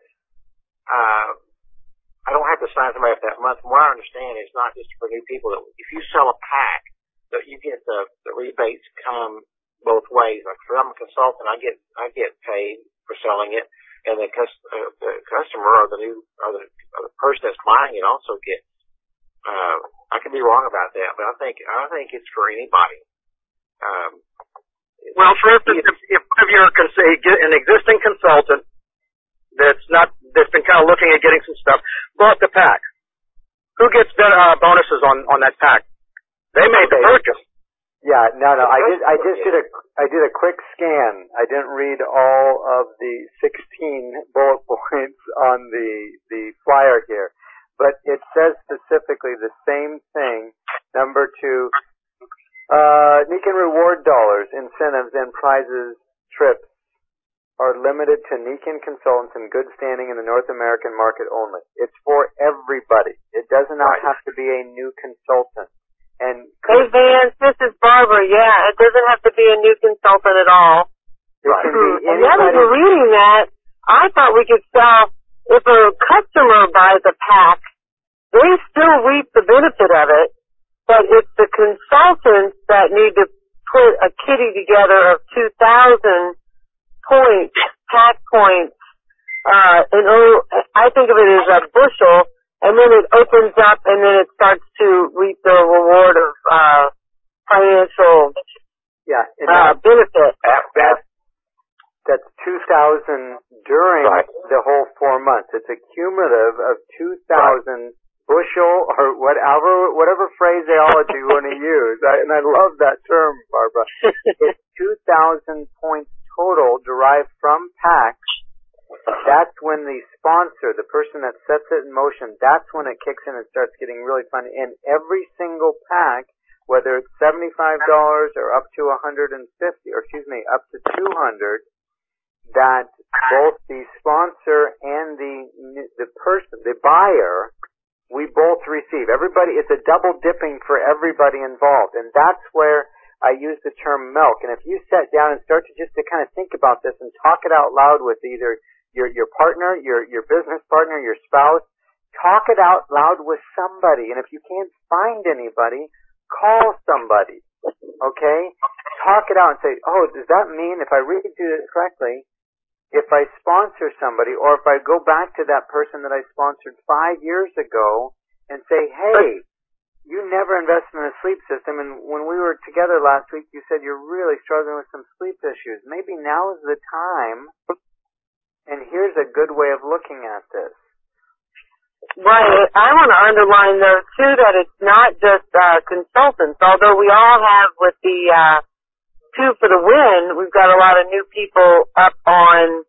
I don't have to sign somebody up that month. From what I understand, it's not just for new people. If you sell a pack, that you get the rebates come both ways. Like if I'm a consultant, I get paid for selling it, and the customer or the person that's buying it also gets. I could be wrong about that, but I think it's for anybody. Well, for instance, if one of your an existing consultant that's been kind of looking at getting some stuff, bought the pack, who gets bonuses on that pack? They made the purchase. Yeah, no, I did a quick scan. I didn't read all of the 16 bullet points on the flyer here, but it says specifically the same thing. Number 2, Nikken reward dollars, incentives, and prizes trips are limited to Nikken consultants in good standing in the North American market only. It's for everybody. It does not have to be a new consultant. And hey, Vance, this is Barbara. Yeah, it doesn't have to be a new consultant at all. And now that you're reading that, I thought we could sell, if a customer buys a pack, they still reap the benefit of it, but it's the consultants that need to put a kitty together of 2,000 points, pack points, and I think of it as a bushel, and then it opens up, and then it starts to reap the reward of financial benefit. That's 2,000 during the whole 4 months. It's a cumulative of 2,000 bushel or whatever phraseology you want to use. And I love that term, Barbara. It's 2,000 points total derived from packs. That's when the sponsor, the person that sets it in motion, that's when it kicks in and starts getting really fun. And every single pack, whether it's $75 or up to $150, or up to $200, that both the sponsor and the person, the buyer, we both receive. Everybody, it's a double dipping for everybody involved. And that's where I use the term milk. And if you sat down and start to just to kind of think about this and talk it out loud with either your partner, your business partner, your spouse, talk it out loud with somebody. And if you can't find anybody, call somebody. Okay? Talk it out and say, oh, does that mean if I read it correctly, if I sponsor somebody, or if I go back to that person that I sponsored 5 years ago and say, hey, you never invested in a sleep system, and when we were together last week, you said you're really struggling with some sleep issues. Maybe now is the time, and here's a good way of looking at this. Right. I want to underline, though, too, that it's not just consultants. Although we all have with the Two for the Win, we've got a lot of new people up on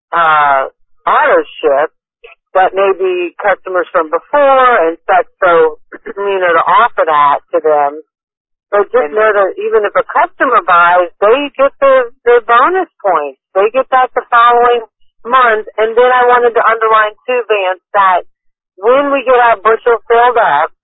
AutoShip that may be customers from before and such, so, to offer that to them. But just know that even if a customer buys, they get their bonus points. They get that the following month. And then I wanted to underline, too, Vance, that when we get our bushel filled up,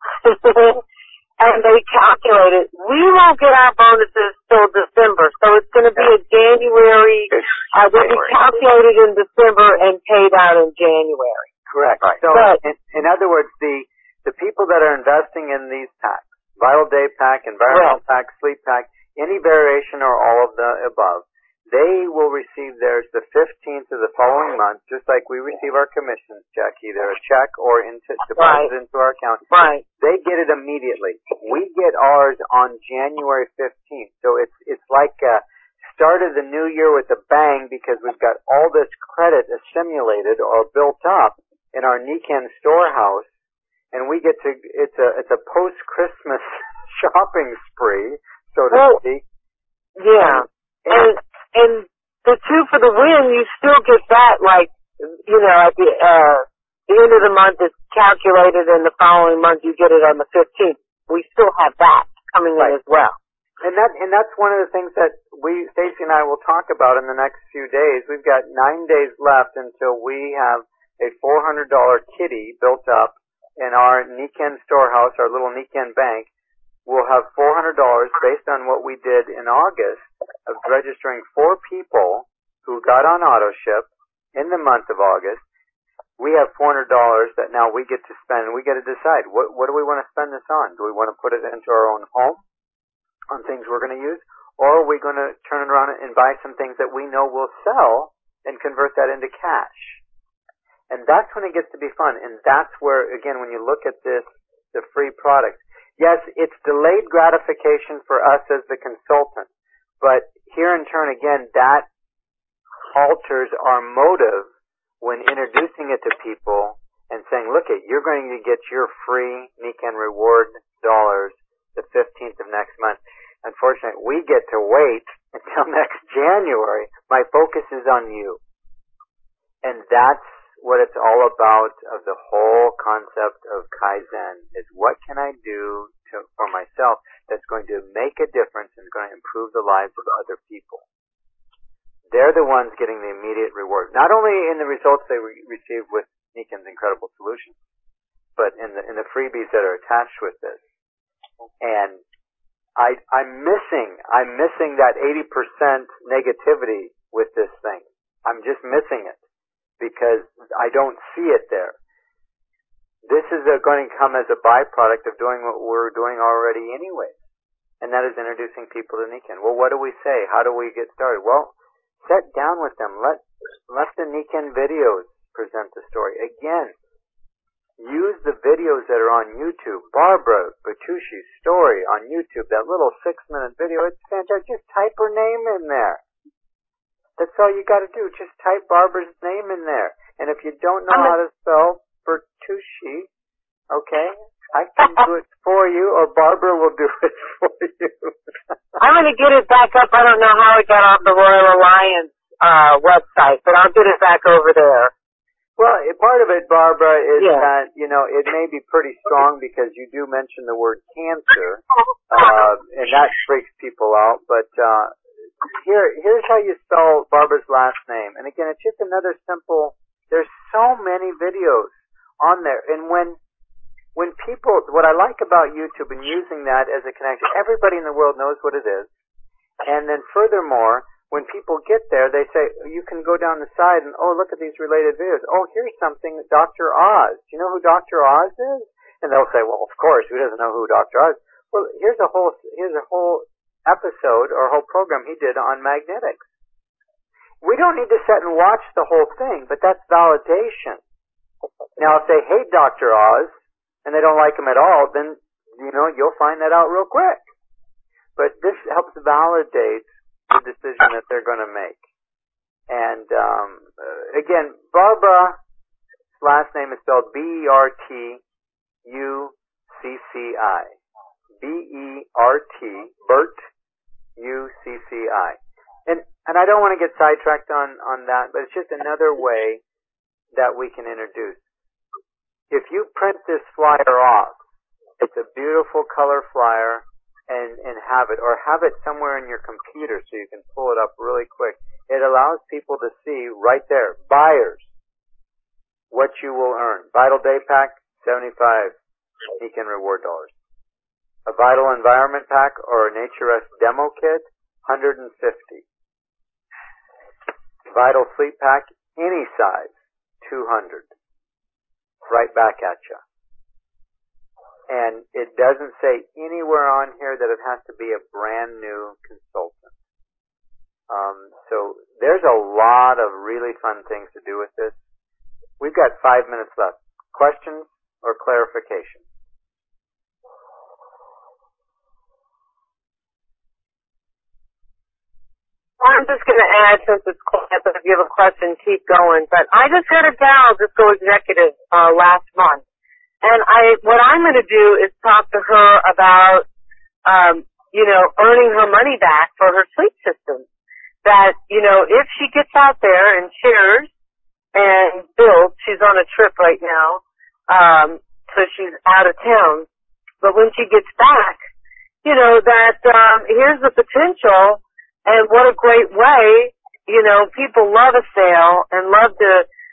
and they calculate it, we won't get our bonuses till December. So it's going to be a January, they'll be calculated in December and paid out in January. Correct. So in other words, the people that are investing in these packs, Vital Day Pack, Environmental Pack, Sleep Pack, any variation or all of the above, they will receive theirs the 15th of the following month, just like we receive our commissions check, either a check or deposited into our account. Right. They get it immediately. We get ours on January 15th. So it's like start of the new year with a bang, because we've got all this credit assimilated or built up in our Nikken storehouse, and we get to it's a post-Christmas shopping spree, so to speak. Yeah. And the Two for the Win, you still get that, at the end of the month it's calculated, and the following month you get it on the 15th. We still have that coming in as well. And that's one of the things that Stacy and I will talk about in the next few days. We've got 9 days left until we have a $400 kitty built up in our Nikken storehouse, our little Nikken bank. We'll have $400 based on what we did in August of registering 4 people who got on AutoShip in the month of August. We have $400 that now we get to spend, and we get to decide what do we want to spend this on? Do we want to put it into our own home on things we're going to use, or are we going to turn it around and buy some things that we know will sell and convert that into cash? And that's when it gets to be fun. And that's where, again, when you look at this, the free product, yes, it's delayed gratification for us as the consultant, but here in turn, again, that alters our motive when introducing it to people and saying, look, you're going to get your free Nikken reward dollars the 15th of next month. unfortunately, we get to wait until next January. My focus is on you. And that's what it's all about of the whole concept of Kaizen, is what can I do for myself that's going to make a difference and going to improve the lives of other people. They're the ones getting the immediate reward, not only in the results they receive with Niken's incredible solutions, but in the freebies that are attached with this. And I'm missing that 80% negativity with this thing. I'm just missing it because I don't see it there. This is going to come as a byproduct of doing what we're doing already anyway, and that is introducing people to Niken. Well, what do we say? How do we get started? Well, sit down with them. Let the Niken videos present the story. Again, use the videos that are on YouTube. Barbara Bertucci's story on YouTube, that little 6-minute video, it's fantastic. Just type her name in there. That's all you got to do. Just type Barbara's name in there. And if you don't know how to spell Bertucci, okay, I can do it for you, or Barbara will do it for you. I'm going to get it back up. I don't know how it got off the Royal Alliance website, but I'll get it back over there. Well, part of it, Barbara, is that, it may be pretty strong because you do mention the word cancer, and that freaks people out, but here's how you spell Barbara's last name. And again, it's just another simple, there's so many videos on there. And when people, what I like about YouTube and using that as a connection, everybody in the world knows what it is. And then furthermore, when people get there, they say, you can go down the side and, oh, look at these related videos. Oh, here's something, Dr. Oz. Do you know who Dr. Oz is? And they'll say, well, of course, who doesn't know who Dr. Oz is? Well, here's a whole episode or a whole program he did on magnetics. We don't need to sit and watch the whole thing, but that's validation. Now, if they hate Dr. Oz and they don't like him at all, then, you'll find that out real quick. But this helps validate the decision that they're going to make. And, again, Barbara's last name is spelled Bertucci. Bert, UCCI. And I don't want to get sidetracked on that, but it's just another way that we can introduce. If you print this flyer off, it's a beautiful color flyer, and have it somewhere in your computer so you can pull it up really quick. It allows people to see right there, buyers, what you will earn. Vital Day Pack, 75 Niken reward dollars. A Vital Environment Pack or a Nature Rest Demo Kit, 150. Vital Sleep Pack, any size, 200. Right back at you. And it doesn't say anywhere on here that it has to be a brand new consultant. So there's a lot of really fun things to do with this. We've got 5 minutes left. Questions or clarification? I'm just going to add, since it's quiet, but if you have a question, keep going. But I just had a gal just go executive last month. And what I'm going to do is talk to her about, earning her money back for her sleep system. That, if she gets out there and shares and builds, she's on a trip right now, so she's out of town. But when she gets back, here's the potential, and what a great way, people love a sale and love to,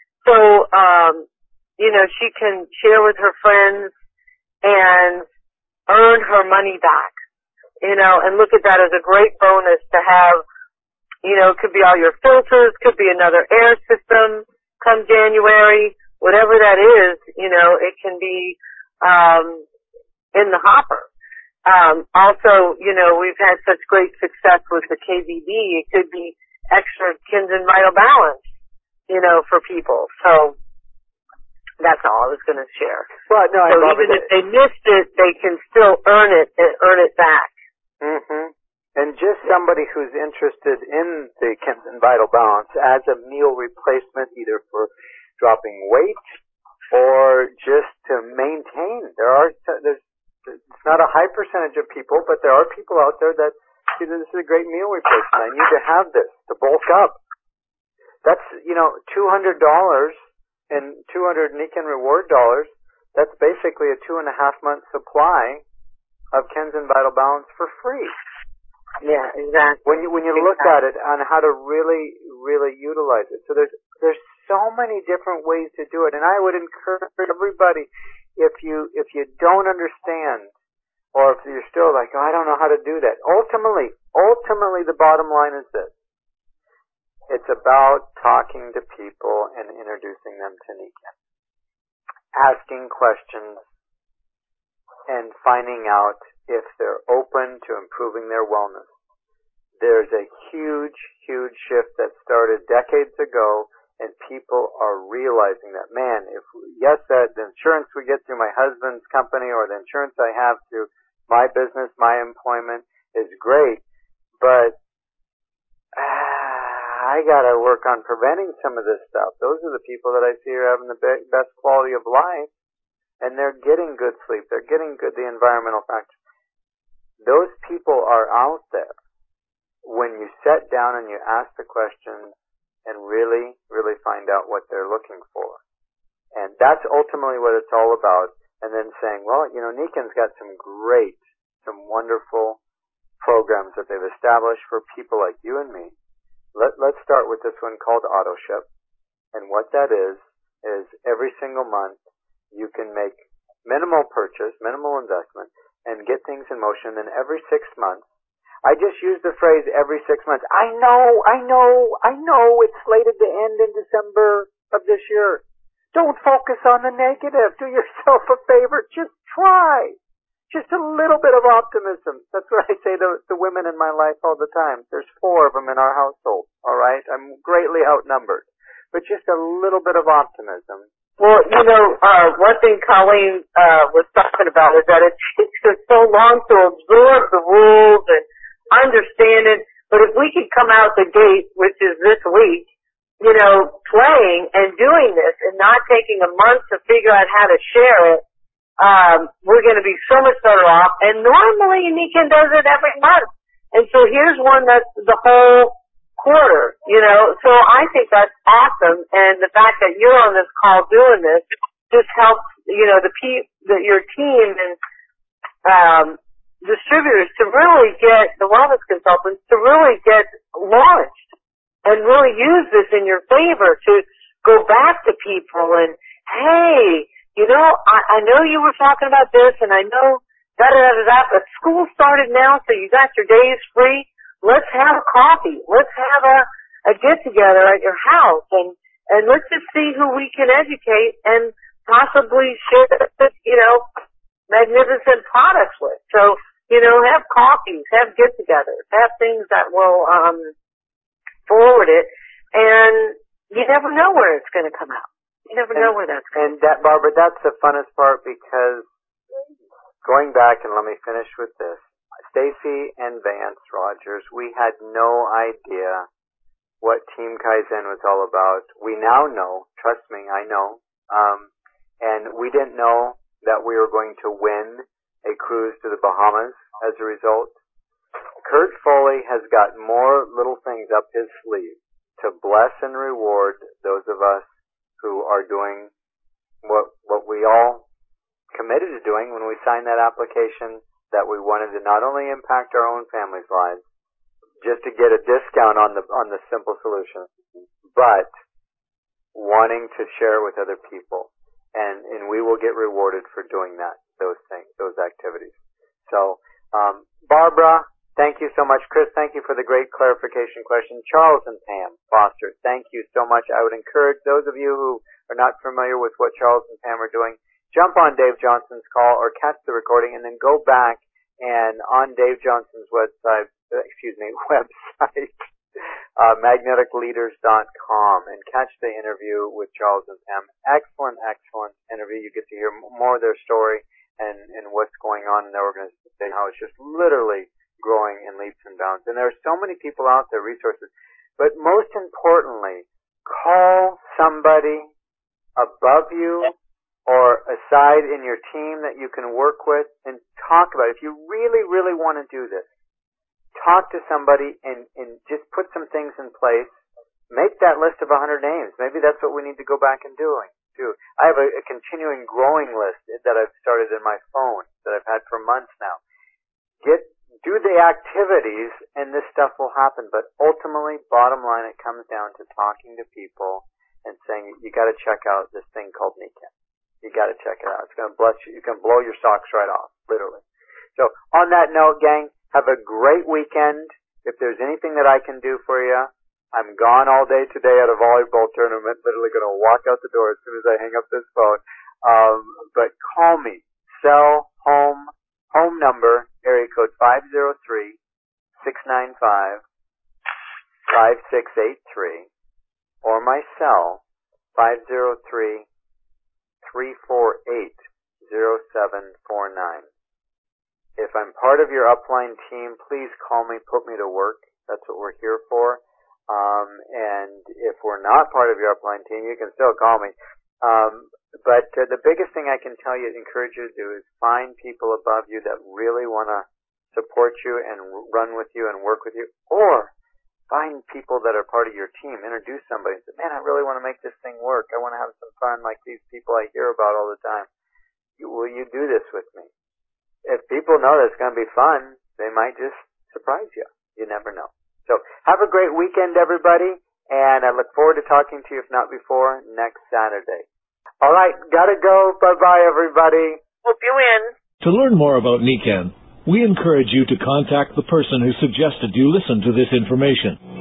she can share with her friends and earn her money back, and look at that as a great bonus to have, it could be all your filters, could be another air system come January, whatever that is, it can be, in the hopper. Also, we've had such great success with the KVD, it could be extra Kinzen Vital Balance, for people. So, that's all I was going to share. Well, no, so even if they missed it, they can still earn it and earn it back. Mm-hmm. And just somebody who's interested in the Kinzen Vital Balance as a meal replacement, either for dropping weight or just to maintain. It's not a high percentage of people, but there are people out there that see, this is a great meal replacement. I need to have this to bulk up. That's, $200 and 200 Nikken reward dollars. That's basically a 2.5 month supply of Kenzen Vital Balance for free. Yeah, exactly. When you look at it on how to really, really utilize it. So there's so many different ways to do it, and I would encourage everybody, if you don't understand, or if you're still like, oh, I don't know how to do that. Ultimately, the bottom line is this: it's about talking to people and introducing them to Nikken, asking questions, and finding out if they're open to improving their wellness. There's a huge, huge shift that started decades ago, and people are realizing that, man, the insurance we get through my husband's company or the insurance I have through my business, my employment is great, but I gotta work on preventing some of this stuff. Those are the people that I see are having the best quality of life, and they're getting good sleep. They're getting the environmental factors. Those people are out there. When you sit down and you ask the questions and really, really find out what they're looking for. And that's ultimately what it's all about. And then saying, well, Nikken's got some wonderful programs that they've established for people like you and me. Let's start with this one called AutoShip. And what that is every single month you can make minimal purchase, minimal investment, and get things in motion. And every 6 months, I just use the phrase every 6 months. I know it's slated to end in December of this year. Don't focus on the negative. Do yourself a favor. Just try. Just a little bit of optimism. That's what I say to the women in my life all the time. There's 4 of them in our household, all right? I'm greatly outnumbered. But just a little bit of optimism. Well, one thing Colleen was talking about is that it takes us so long to absorb the rules and understand it. But if we could come out the gate, which is this week, playing and doing this and not taking a month to figure out how to share it, we're going to be so much better off. And normally Nikken does it every month. And so here's one that's the whole quarter, so I think that's awesome. And the fact that you're on this call doing this just helps, your team and, distributors to really get the wellness consultants to really get launched and really use this in your favor to go back to people and, hey, I know you were talking about this and I know but school started now, so you got your days free. Let's have a coffee. Let's have a get together at your house and let's just see who we can educate and possibly share, magnificent products with. So, have coffees, have get-togethers, have things that will forward it, and you never know where it's going to come out. You never know where that's going to come out. And Barbara, that's the funnest part, because going back, and let me finish with this, Stacy and Vance Rogers, we had no idea what Team Kaizen was all about. We now know, trust me, I know, and we didn't know that we were going to win a cruise to the Bahamas as a result. Kurt Foley has got more little things up his sleeve to bless and reward those of us who are doing what we all committed to doing when we signed that application, that we wanted to not only impact our own families' lives, just to get a discount on the simple solution, but wanting to share with other people. And we will get rewarded for doing that, those things, those activities. So, Barbara, thank you so much. Chris, thank you for the great clarification question. Charles and Pam Foster, thank you so much. I would encourage those of you who are not familiar with what Charles and Pam are doing, jump on Dave Johnson's call or catch the recording and then go back and on Dave Johnson's website, magneticleaders.com, and catch the interview with Charles and Pam. Excellent interview. You get to hear more of their story and what's going on in their organization, how it's just literally growing in leaps and bounds. And there are so many people out there, resources. But most importantly, call somebody above you or aside in your team that you can work with and talk about it. If you really, really want to do this, talk to somebody and just put some things in place. Make that list of 100 names. Maybe that's what we need to go back and do. I have a continuing growing list that I've started in my phone that I've had for months now. Do the activities and this stuff will happen. But ultimately, bottom line, it comes down to talking to people and saying, you got to check out this thing called NECAN. You got to check it out. It's going to bless you. You can blow your socks right off, literally. So on that note, gang, have a great weekend. If there's anything that I can do for you, I'm gone all day today at a volleyball tournament. Literally going to walk out the door as soon as I hang up this phone. But call me. Cell, home number, area code 503-695-5683, or my cell, 503-348-0749. If I'm part of your upline team, please call me, put me to work. That's what we're here for. And if we're not part of your upline team, you can still call me. But the biggest thing I can tell you, encourage you to do, is find people above you that really want to support you and run with you and work with you, or find people that are part of your team. Introduce somebody and say, man, I really want to make this thing work. I want to have some fun like these people I hear about all the time. Will you do this with me? If people know that it's going to be fun, they might just surprise you. You never know. So have a great weekend, everybody, and I look forward to talking to you, if not before, next Saturday. All right, gotta go. Bye-bye, everybody. Hope you win. To learn more about NECAN, we encourage you to contact the person who suggested you listen to this information.